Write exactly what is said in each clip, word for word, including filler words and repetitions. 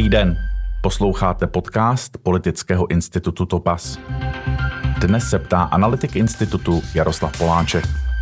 Dobrý den, posloucháte podcast Politického institutu Topaz. Dnes se ptá analytik institutu Jaroslav Poláček.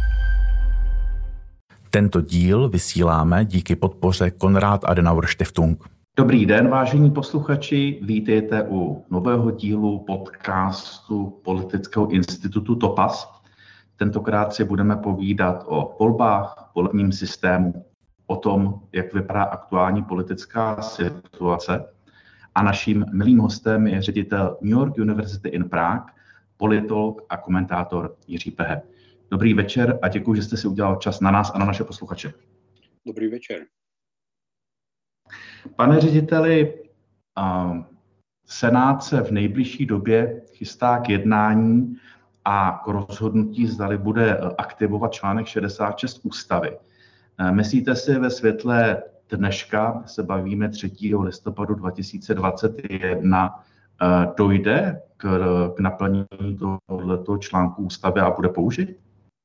Tento díl vysíláme díky podpoře Konrad Adenauer Stiftung. Dobrý den, vážení posluchači, vítejte u nového dílu podcastu Politického institutu Topaz. Tentokrát si budeme povídat o volbách, volebním systému, o tom, jak vypadá aktuální politická situace. A naším milým hostem je ředitel New York University in Prague, politolog a komentátor Jiří Pehe. Dobrý večer a děkuji, že jste si udělal čas na nás a na naše posluchače. Dobrý večer. Pane řediteli, Senát se v nejbližší době chystá k jednání a k rozhodnutí, zdali bude aktivovat článek šedesát šest ústavy. Myslíte si ve světle dneška, se bavíme třetího listopadu dva tisíce dvacet jedna, dojde k, k naplnění tohoto článku ústavy a bude použit?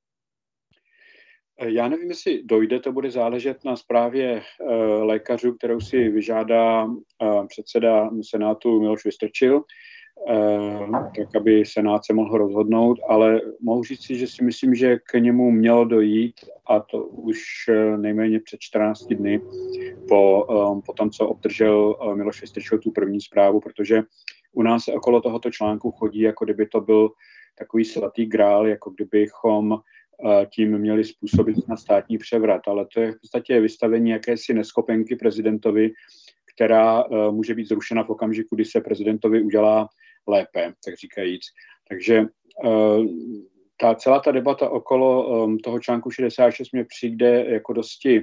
Já nevím, jestli dojde, to bude záležet na zprávě e, lékařů, kterou si vyžádá e, předseda Senátu Miloš Vystrčil, e, tak aby Senát se mohl rozhodnout, ale mohu říct si, že si myslím, že k němu mělo dojít, a to už e, nejméně před čtrnácti dny po, e, po tom, co obdržel e, Miloš Vystrčil tu první zprávu, protože u nás se okolo tohoto článku chodí, jako kdyby to byl takový svatý grál, jako kdybychom tím měli způsobit na státní převrat, ale to je v podstatě vystavení jakési neschopenky prezidentovi, která uh, může být zrušena v okamžiku, kdy se prezidentovi udělá lépe, tak říkajíc. Takže uh, ta celá ta debata okolo um, toho článku šedesát šest mě přijde jako dosti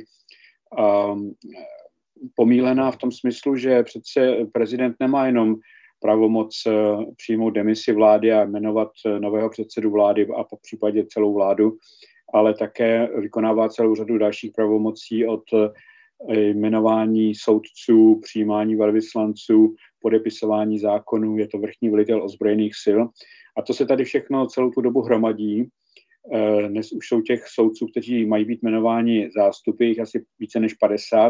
um, pomílená v tom smyslu, že přece prezident nemá jenom pravomoc uh, přijmout demisi vlády a jmenovat uh, nového předsedu vlády a po případě celou vládu, ale také vykonává celou řadu dalších pravomocí od uh, jmenování soudců, přijímání velvyslanců, podepisování zákonů, je to vrchní velitel ozbrojených sil. A to se tady všechno celou tu dobu hromadí. Uh, dnes už jsou těch soudců, kteří mají být jmenováni zástupy, jich asi více než padesát.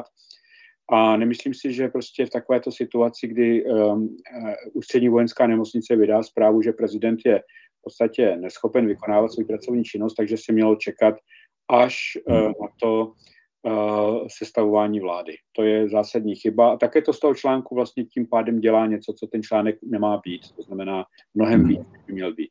A nemyslím si, že prostě v takovéto situaci, kdy um, ústřední vojenská nemocnice vydá zprávu, že prezident je v podstatě neschopen vykonávat svou pracovní činnost, takže se mělo čekat až uh, na to uh, sestavování vlády. To je zásadní chyba. A také to z toho článku vlastně tím pádem dělá něco, co ten článek nemá být. To znamená mnohem víc, by měl být.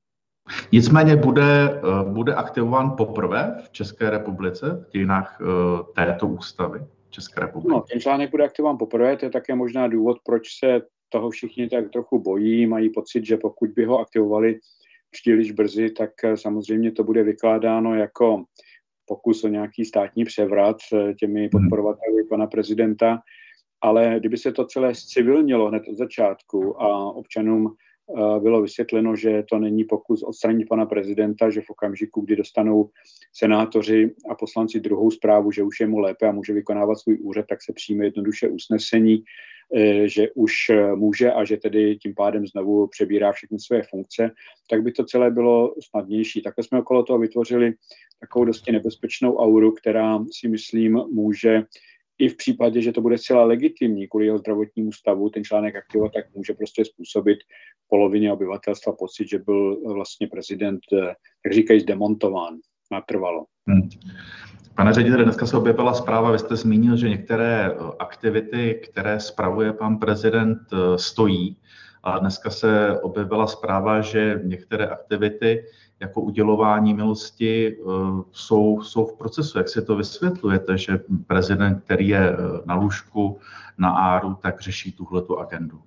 Nicméně bude, bude aktivován poprvé v České republice v dějinách uh, této ústavy České republiky. No, ten článek bude aktivován poprvé, to je také možná důvod, proč se toho všichni tak trochu bojí, mají pocit, že pokud by ho aktivovali příliš brzy, tak samozřejmě to bude vykládáno jako pokus o nějaký státní převrat těmi podporovateli pana prezidenta, ale kdyby se to celé zcivilnilo hned od začátku a občanům bylo vysvětleno, že to není pokus odstranit pana prezidenta, že v okamžiku, kdy dostanou senátoři a poslanci druhou zprávu, že už je mu lépe a může vykonávat svůj úřad, tak se přijme jednoduše usnesení, že už může a že tedy tím pádem znovu přebírá všechny své funkce, tak by to celé bylo snadnější. Takhle jsme okolo toho vytvořili takovou dosti nebezpečnou auru, která si myslím může i v případě, že to bude zcela legitimní kvůli jeho zdravotnímu stavu, ten článek aktivovat, tak může prostě způsobit polovině obyvatelstva pocit, že byl vlastně prezident, jak říkají, zdemontován natrvalo. Hmm. Pane řediteli, dneska se objevila zpráva, vy jste zmínil, že některé aktivity, které spravuje pan prezident, stojí. A dneska se objevila zpráva, že některé aktivity jako udělování milosti jsou, jsou v procesu. Jak si to vysvětlujete, že prezident, který je na lůžku, na áru, tak řeší tuhletu agendu?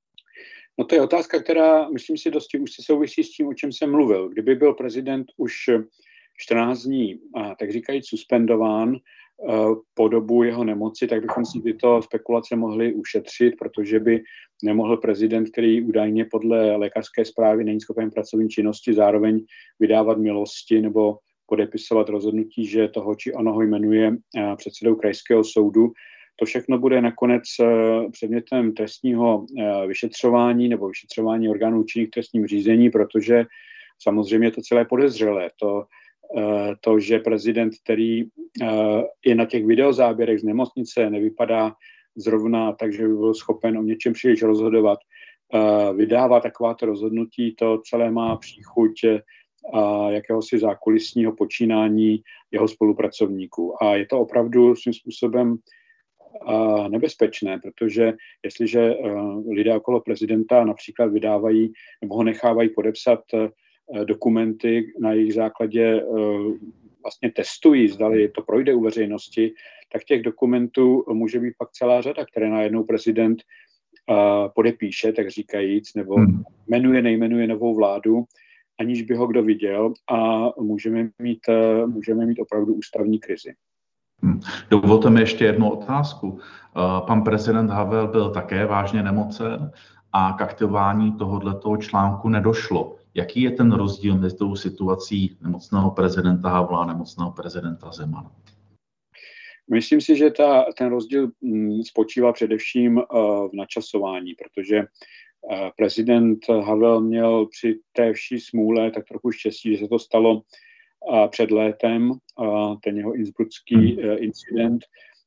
No to je otázka, která, myslím si, dosti už si souvisí s tím, o čem jsem mluvil. Kdyby byl prezident už čtrnáct dní, tak říkajíc, suspendován po dobu jeho nemoci, tak bychom si tyto spekulace mohli ušetřit, protože by nemohl prezident, který údajně podle lékařské zprávy není schopen pracovní činnosti, zároveň vydávat milosti nebo podepisovat rozhodnutí, že toho či onoho jmenuje předsedou krajského soudu. To všechno bude nakonec předmětem trestního vyšetřování nebo vyšetřování orgánů činných v trestním řízení, protože samozřejmě je to celé podezřelé. To to, že prezident, který je na těch videozáběrech z nemocnice, nevypadá zrovna tak, že by byl schopen o něčem příliš rozhodovat, vydává takováto rozhodnutí, to celé má příchuť jakéhosi zákulisního počínání jeho spolupracovníků. A je to opravdu svým způsobem nebezpečné, protože jestliže lidé okolo prezidenta například vydávají nebo ho nechávají podepsat dokumenty, na jejich základě vlastně testují, zdali to projde u veřejnosti, tak těch dokumentů může být pak celá řada, které najednou prezident podepíše, tak říkajíc, nebo jmenuje, nejmenuje novou vládu, aniž by ho kdo viděl, a můžeme mít, můžeme mít opravdu ústavní krizi. Dovolte mi ještě jednu otázku. Pan prezident Havel byl také vážně nemocen a k aktivování tohoto článku nedošlo. Jaký je ten rozdíl mezi tou situací nemocného prezidenta Havla a nemocného prezidenta Zemana? Myslím si, že ta, ten rozdíl spočívá především v načasování, protože prezident Havel měl při té vší smůle tak trochu štěstí, že se to stalo před létem, ten jeho innsbrucký incident.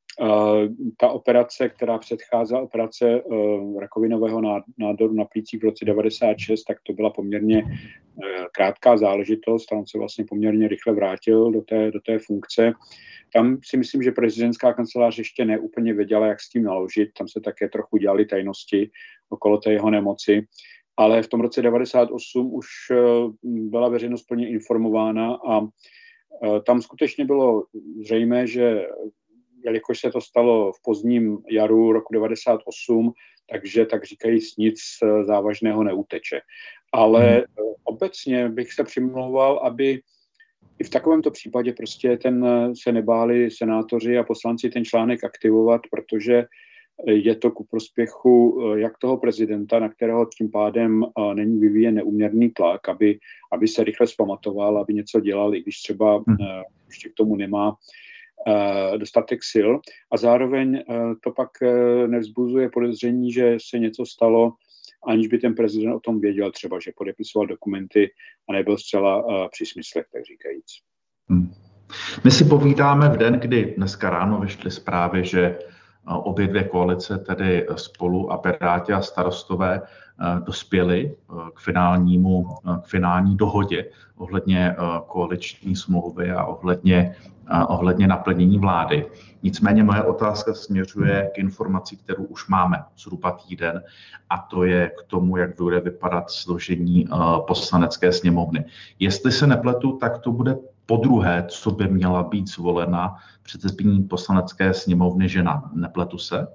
Ta operace, která předcházela operace rakovinového nádoru na plících v roce devadesát šest, tak to byla poměrně krátká záležitost. On se vlastně poměrně rychle vrátil do té, do té funkce. Tam si myslím, že prezidentská kancelář ještě neúplně věděla, jak s tím naložit. Tam se také trochu dělaly tajnosti okolo té jeho nemoci. Ale v tom roce devadesát osm už byla veřejnost plně informována a tam skutečně bylo zřejmé, že jelikož se to stalo v pozdním jaru roku devadesát osm, takže tak říkají nic závažného neuteče. Ale hmm. obecně bych se přimlouval, aby i v takovémto případě prostě ten se nebáli senátoři a poslanci ten článek aktivovat, protože je to ku prospěchu jak toho prezidenta, na kterého tím pádem není vyvíjen neúměrný tlak, aby, aby se rychle zpamatoval, aby něco dělal, i když třeba hmm. ještě k tomu nemá dostatek sil. A zároveň to pak nevzbuzuje podezření, že se něco stalo, aniž by ten prezident o tom věděl, třeba, že podepisoval dokumenty a nebyl zcela při smyslech, tak říkajíc. Hmm. My si povídáme v den, kdy dneska ráno vyšly zprávy, že obě dvě koalice, tedy Spolu a Piráti a Starostové, dospěli k finálnímu, k finální dohodě ohledně koaliční smlouvy a ohledně, ohledně naplnění vlády. Nicméně moje otázka směřuje k informaci, kterou už máme zhruba týden, a to je k tomu, jak bude vypadat složení poslanecké sněmovny. Jestli se nepletu, tak to bude podruhé, co by měla být zvolena předsedkyní poslanecké sněmovny žena. Nepletu se?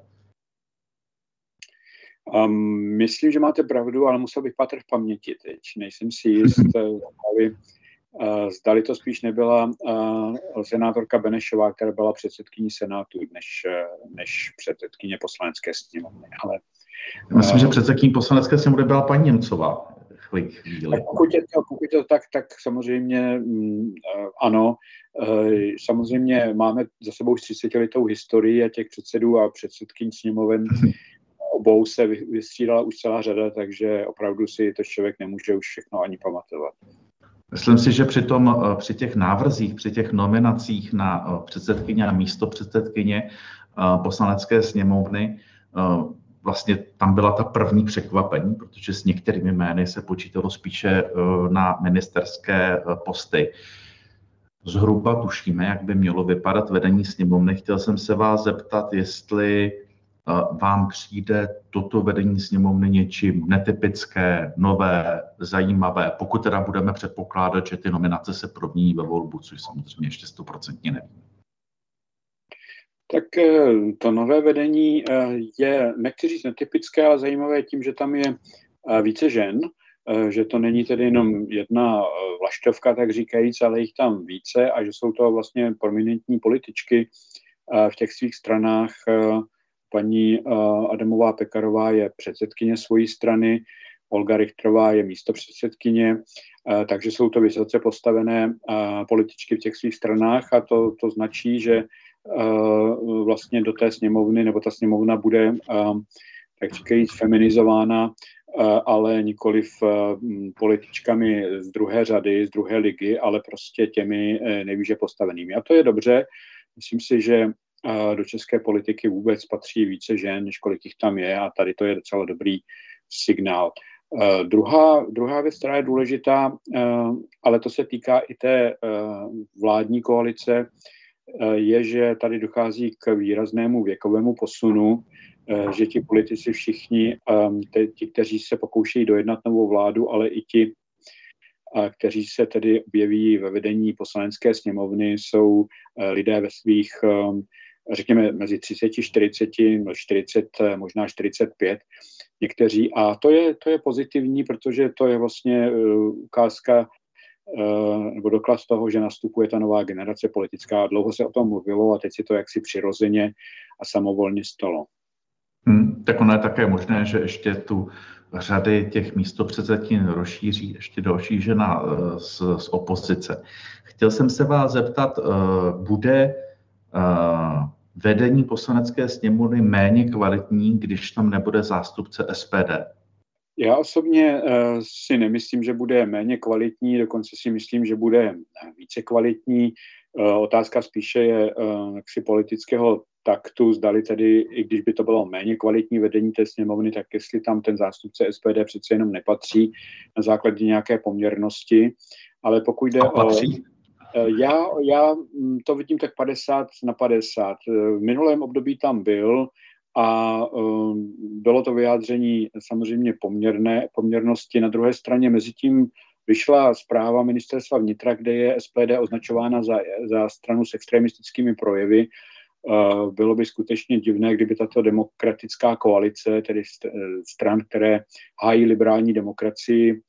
Um, myslím, že máte pravdu, ale musel bych pátrat v paměti teď. Nejsem si jist, zdali, uh, zdali to spíš nebyla uh, senátorka Benešová, která byla předsedkyní Senátu, než, uh, než předsedkyně poslanecké sněmovny. Ale, uh, myslím, že předsedkyní poslanecké sněmovny byla paní Němcová. Pokud je, to, pokud je to tak, tak samozřejmě mm, ano. E, samozřejmě máme za sebou třicetiletou historii a těch předsedů a předsedkyň sněmoven obou se vystřídala už celá řada, takže opravdu si to člověk nemůže už všechno ani pamatovat. Myslím si, že při, tom, při těch návrzích, při těch nominacích na předsedkyně a místo předsedkyně poslanecké sněmovny vlastně tam byla ta první překvapení, protože s některými jmény se počítalo spíše na ministerské posty. Zhruba tušíme, jak by mělo vypadat vedení sněmovny. Chtěl jsem se vás zeptat, jestli vám přijde toto vedení sněmovny něčím netypické, nové, zajímavé, pokud teda budeme předpokládat, že ty nominace se promění ve volbu, což samozřejmě ještě stoprocentně nevím. Tak to nové vedení je, nechci říct netypické, ale zajímavé tím, že tam je více žen, že to není tedy jenom jedna vlaštovka, tak říkajíc, ale jich tam více a že jsou to vlastně prominentní političky v těch svých stranách. Paní Adamová Pekarová je předsedkyně svojí strany, Olga Richterová je místopředsedkyně, takže jsou to vysoce postavené političky v těch svých stranách a to, to značí, že vlastně do té sněmovny, nebo ta sněmovna bude, tak říkajíc, feminizována, ale nikoliv političkami z druhé řady, z druhé ligy, ale prostě těmi nejvýše postavenými. A to je dobře. Myslím si, že do české politiky vůbec patří více žen, než kolik jich tam je, a tady to je docela dobrý signál. Uh, druhá, druhá věc, která je důležitá, uh, ale to se týká i té uh, vládní koalice, uh, je, že tady dochází k výraznému věkovému posunu, uh, že ti politici všichni, um, te, ti, kteří se pokoušejí dojednat novou vládu, ale i ti, uh, kteří se tedy objeví ve vedení poslanecké sněmovny, jsou uh, lidé ve svých, um, řekněme, mezi třicet, čtyřicet, čtyřicet, možná čtyřicet pět, někteří. A to je, to je pozitivní, protože to je vlastně uh, ukázka uh, nebo doklad toho, že nastupuje ta nová generace politická. Dlouho se o tom mluvilo a teď si to jaksi přirozeně a samovolně stalo. Hmm, tak ono je také možné, že ještě tu řady těch místopředsedkyň rozšíří ještě další žena uh, z, z opozice. Chtěl jsem se vás zeptat, uh, bude uh, vedení poslanecké sněmovny méně kvalitní, když tam nebude zástupce S P D? Já osobně uh, si nemyslím, že bude méně kvalitní, dokonce si myslím, že bude více kvalitní. Uh, otázka spíše je uh, jaksi politického taktu, zdali tedy, i když by to bylo méně kvalitní vedení té sněmovny, tak jestli tam ten zástupce S P D přece jenom nepatří na základě nějaké poměrnosti, ale pokud jde o... Já, já to vidím tak padesát na padesát. V minulém období tam byl a um, bylo to vyjádření samozřejmě poměrné, poměrnosti. Na druhé straně mezi tím vyšla zpráva ministerstva vnitra, kde je S P D označována za, za stranu s extremistickými projevy. Uh, bylo by skutečně divné, kdyby tato demokratická koalice, tedy stran, které hájí liberální demokracii,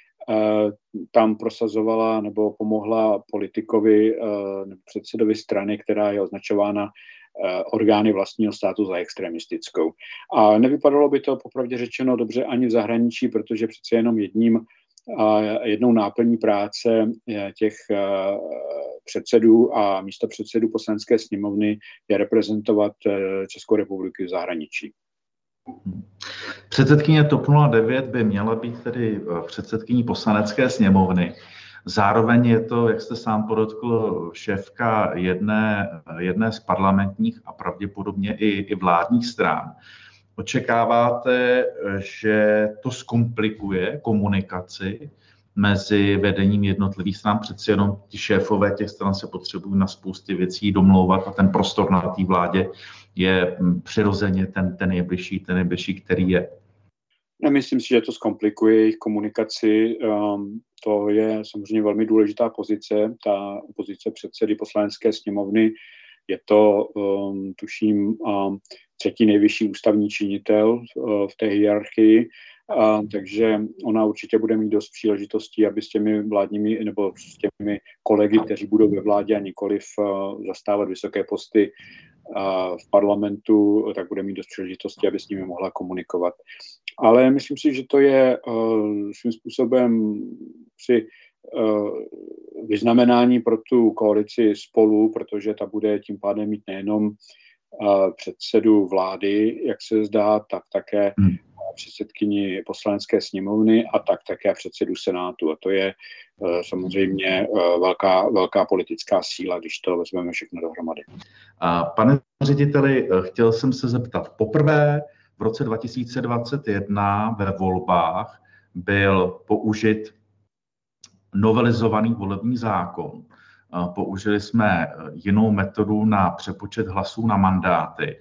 tam prosazovala nebo pomohla politikovi nebo předsedovi strany, která je označována orgány vlastního státu za extremistickou. A nevypadalo by to popravdě řečeno dobře ani v zahraničí, protože přece jenom jedním jednou náplní práce těch předsedů a místopředsedů poslanecké sněmovny je reprezentovat Českou republiku v zahraničí. Předsedkyně T O P nula devět by měla být tedy předsedkyní poslanecké sněmovny. Zároveň je to, jak jste sám podotkl, šéfka jedné, jedné z parlamentních a pravděpodobně i, i vládních stran. Očekáváte, že to zkomplikuje komunikaci mezi vedením jednotlivých stran? Přeci jenom ti šéfové těch stran se potřebují na spoustě věcí domlouvat a ten prostor na té vládě je přirozeně ten, ten nejbližší, ten nejbližší, který je. Myslím si, že to zkomplikuje jejich komunikaci. Um, to je samozřejmě velmi důležitá pozice, ta pozice předsedy poslanecké sněmovny. Je to, um, tuším, um, třetí nejvyšší ústavní činitel uh, v té hierarchii, uh, takže ona určitě bude mít dost příležitostí, aby s těmi vládními nebo s těmi kolegy, kteří budou ve vládě a nikoliv uh, zastávat vysoké posty uh, v parlamentu, tak bude mít dost příležitostí, aby s nimi mohla komunikovat. Ale myslím si, že to je uh, svým způsobem si uh, vyznamenání pro tu koalici Spolu, protože ta bude tím pádem mít nejenom uh, předsedu vlády, jak se zdá, tak také hmm. předsedkyni poslanecké sněmovny a tak také předsedu Senátu. A to je uh, samozřejmě uh, velká, velká politická síla, když to vezmeme všechno dohromady. A pane řediteli, chtěl jsem se zeptat. Poprvé v roce dva tisíce dvacet jedna ve volbách byl použit novelizovaný volební zákon. Použili jsme jinou metodu na přepočet hlasů na mandáty.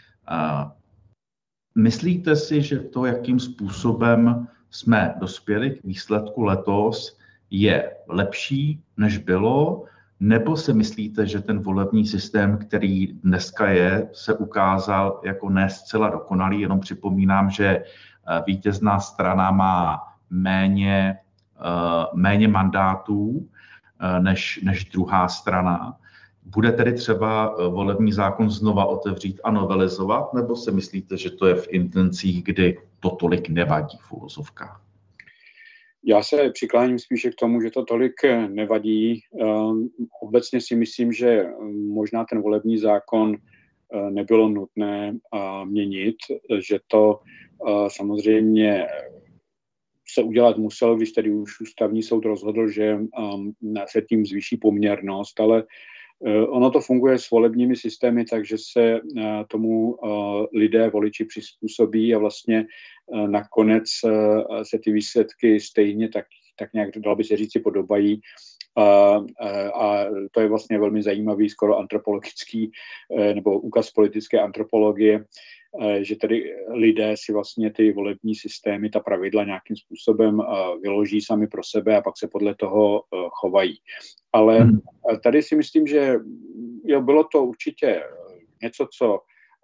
Myslíte si, že to, jakým způsobem jsme dospěli k výsledku letos, je lepší, než bylo? Nebo si myslíte, že ten volební systém, který dneska je, se ukázal jako ne zcela dokonalý? Jenom připomínám, že vítězná strana má méně, méně mandátů než, než druhá strana. Bude tedy třeba volební zákon znova otevřít a novelizovat? Nebo si myslíte, že to je v intencích, kdy to tolik nevadí v uvozovkách? Já se přikláním spíše k tomu, že to tolik nevadí. Obecně si myslím, že možná ten volební zákon nebylo nutné měnit, že to samozřejmě se udělat musel, když tedy už ústavní soud rozhodl, že se tím zvýší poměrnost, ale Ono to funguje s volebními systémy, takže se tomu lidé, voliči přizpůsobí a vlastně nakonec se ty výsledky stejně tak, tak nějak, dalo by se říci, podobají. A, a to je vlastně velmi zajímavý, skoro antropologický nebo úkaz politické antropologie, že tedy lidé si vlastně ty volební systémy, ta pravidla nějakým způsobem vyloží sami pro sebe a pak se podle toho chovají. Ale tady si myslím, že jo, bylo to určitě něco, co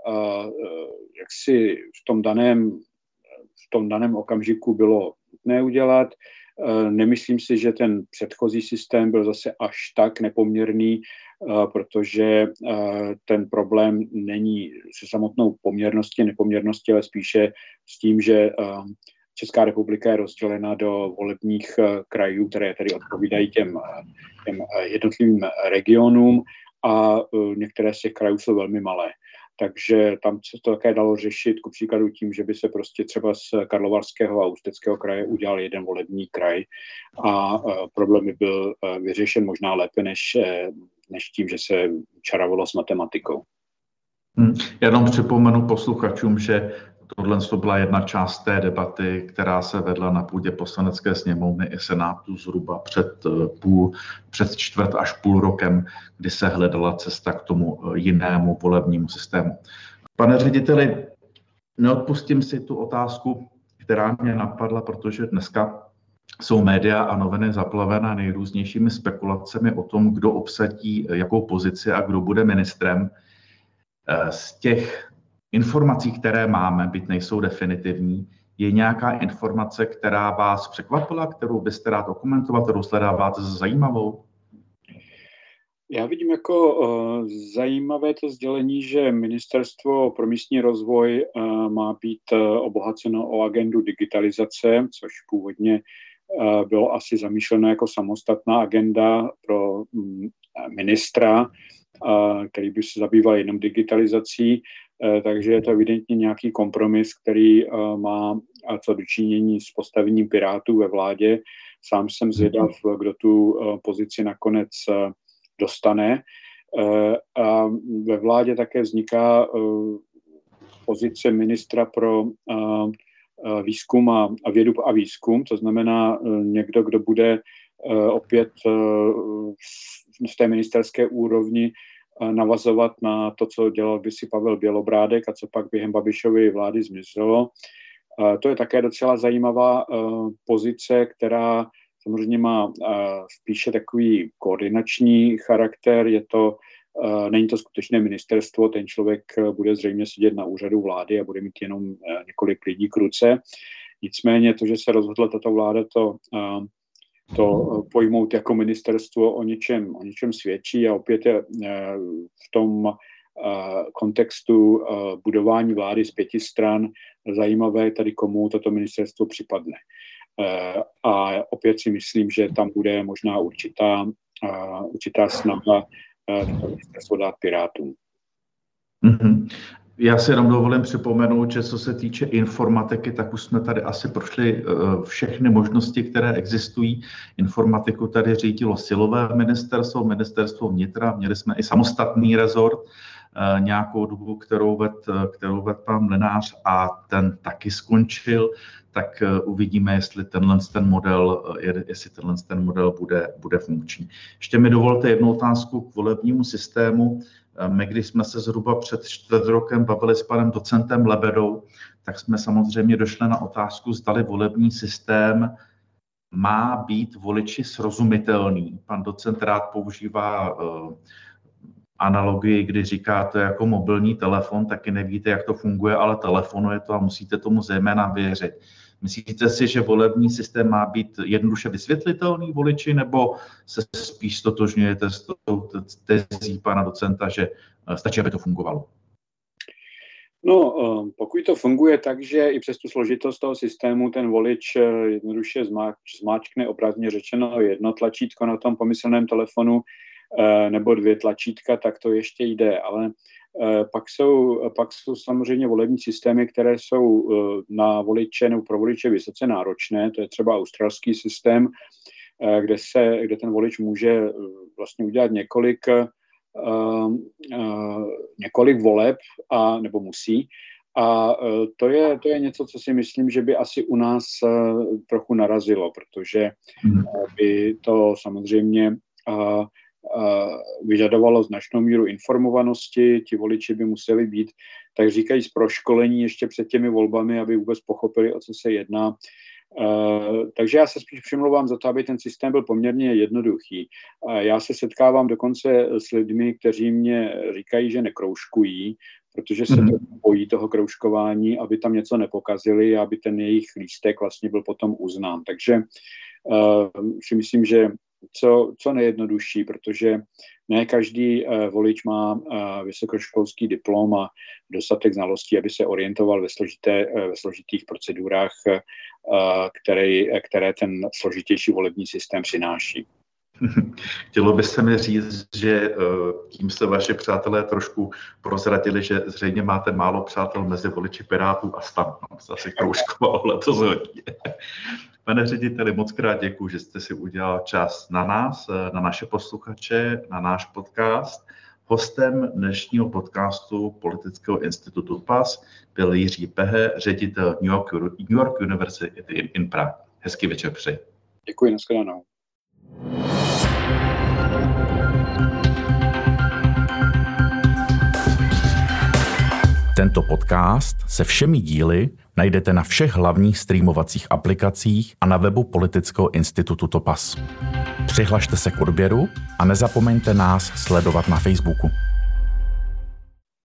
jak si v tom daném, v tom daném okamžiku bylo nutné udělat. Nemyslím si, že ten předchozí systém byl zase až tak nepoměrný, protože ten problém není se samotnou poměrností, nepoměrností, ale spíše s tím, že Česká republika je rozdělena do volebních krajů, které tedy odpovídají těm, těm jednotlivým regionům a některé z těch krajů jsou velmi malé. Takže tam se to také dalo řešit, ku příkladu tím, že by se prostě třeba z Karlovarského a Ústeckého kraje udělal jeden volební kraj a problém by byl vyřešen možná lépe, než, než tím, že se čarovalo s matematikou. Hmm. Jenom připomenu posluchačům, že tohle byla jedna část té debaty, která se vedla na půdě Poslanecké sněmovny i Senátu zhruba před půl, před čtvrt až půl rokem, kdy se hledala cesta k tomu jinému volebnímu systému. Pane řediteli, neodpustím si tu otázku, která mě napadla, protože dneska jsou média a noviny zaplavená nejrůznějšími spekulacemi o tom, kdo obsadí jakou pozici a kdo bude ministrem. Z těch informací, které máme, byť nejsou definitivní, je nějaká informace, která vás překvapila, kterou byste rád okomentoval, kterou sledáváte za zajímavou? Já vidím jako uh, zajímavé to sdělení, že Ministerstvo pro místní rozvoj uh, má být uh, obohaceno o agendu digitalizace, což původně uh, bylo asi zamýšleno jako samostatná agenda pro um, ministra, uh, který by se zabýval jenom digitalizací. Takže je to evidentně nějaký kompromis, který má co dočinění s postavením Pirátů ve vládě. Sám jsem zvědav, kdo tu pozici nakonec dostane. A ve vládě také vzniká pozice ministra pro výzkum a vědu a výzkum, to znamená někdo, kdo bude opět v té ministerské úrovni navazovat na to, co dělal kdysi Pavel Bělobrádek a co pak během Babišovy vlády zmizelo. To je také docela zajímavá pozice, která samozřejmě má spíše takový koordinační charakter. Je to, není to skutečné ministerstvo, ten člověk bude zřejmě sedět na úřadu vlády a bude mít jenom několik lidí k ruce. Nicméně to, že se rozhodla tato vláda to to pojmout jako ministerstvo o něčem, o něčem svědčí a opět je v tom kontextu budování vlády z pěti stran zajímavé tady, komu toto ministerstvo připadne. A opět si myslím, že tam bude možná určitá, určitá snaha to ministerstvo dát Pirátům. Mm-hmm. Já si jenom dovolím připomenout, že co se týče informatiky, tak už jsme tady asi prošli všechny možnosti, které existují. Informatiku tady řídilo silové ministerstvo, ministerstvo vnitra, měli jsme i samostatný rezort nějakou dobu, kterou ved, kterou ved pan Mlynář a ten taky skončil, tak uvidíme, jestli tenhle ten model, jestli tenhle ten model bude, bude funkční. Ještě mi dovolte jednu otázku k volebnímu systému. My, když jsme se zhruba před čtvrt rokem bavili s panem docentem Lebedou, tak jsme samozřejmě došli na otázku, zdali volební systém má být voliči srozumitelný. Pan docent rád používá uh, analogii, kdy říkáte jako mobilní telefon, taky nevíte, jak to funguje, ale telefonuje to a musíte tomu zejména věřit. Myslíte si, že volební systém má být jednoduše vysvětlitelný voliči, nebo se spíš stotožňujete s tou tezí pana docenta, že stačí, aby to fungovalo? No, pokud to funguje tak, že i přes tu složitost toho systému ten volič jednoduše zmáčkne, obrazně řečeno, jedno tlačítko na tom pomyslném telefonu nebo dvě tlačítka, tak to ještě jde, ale pak jsou, pak jsou samozřejmě volební systémy, které jsou na voliče nebo pro voliče vysoce náročné. To je třeba australský systém, kde, se, kde ten volič může vlastně udělat několik uh, uh, několik voleb, a, nebo musí. A uh, to, je, to je něco, co si myslím, že by asi u nás uh, trochu narazilo, protože uh, by to samozřejmě uh, vyžadovalo značnou míru informovanosti, ti voliči by museli být, tak říkají, z proškolení ještě před těmi volbami, aby vůbec pochopili, o co se jedná. Takže já se spíš přimlouvám za to, aby ten systém byl poměrně jednoduchý. Já se setkávám dokonce s lidmi, kteří mě říkají, že nekroužkují, protože se mm. bojí toho kroužkování, aby tam něco nepokazili, aby ten jejich lístek vlastně byl potom uznán. Takže uh, si myslím, že Co, co nejjednodušší, protože ne každý uh, volič má uh, vysokoškolský diplom a dostatek znalostí, aby se orientoval ve, složité, uh, ve složitých procedurách, uh, které, které ten složitější volební systém přináší. Chtělo by se mi říct, že tím se vaši přátelé trošku prozradili, že zřejmě máte málo přátel mezi voliči Pirátů a STAN. No, se asi kroužkovalo letos hodně. Pane řediteli, moc krát děkuji, že jste si udělal čas na nás, na naše posluchače, na náš podcast. Hostem dnešního podcastu Politického institutu P A S byl Jiří Pehe, ředitel New York, New York University in Prague. Hezký večer přeji. Děkuji, nashledanou. Tento podcast se všemi díly najdete na všech hlavních streamovacích aplikacích a na webu Politického institutu T O P A S. Přihlašte se k odběru a nezapomeňte nás sledovat na Facebooku.